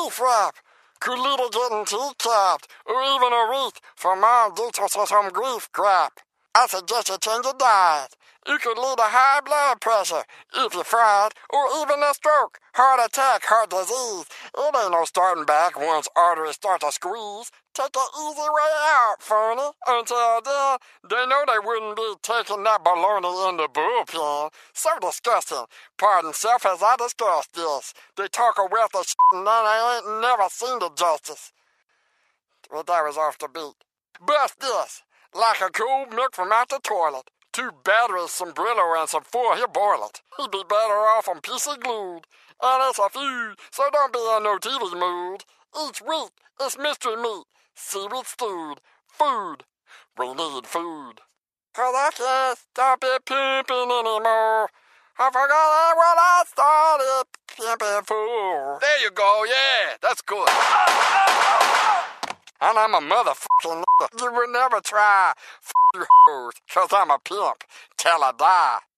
beef wrap. Could lead to getting teeth capped, or even a wreath for mom gets us some grief crap. I suggest you change your diet. It could lead to high blood pressure if you fried, or even a stroke, heart attack, heart disease. It ain't no starting back once arteries start to squeeze. Take the easy way out, Fernie. Until then, they know they wouldn't be taking that baloney in the bullpen. So disgusting. Pardon self as I discuss this. They talk a wealth of shit and then they ain't never seen the justice. Well, that was off the beat. Bust this. Like a cold milk from out the toilet. 2 batteries, some Brillo, and some 4, he'll boil it. He'd be better off on PC glued. And it's a food, so don't be in no TV mood. Each week, it's mystery meat. Seaweed stewed. Food. We need food. 'Cause I can't stop it pimping anymore. I forgot what I started pimping for. There you go, yeah, that's good. And I'm a motherfucking nigga. You would never try you hoes, 'cause I'm a pimp till I die.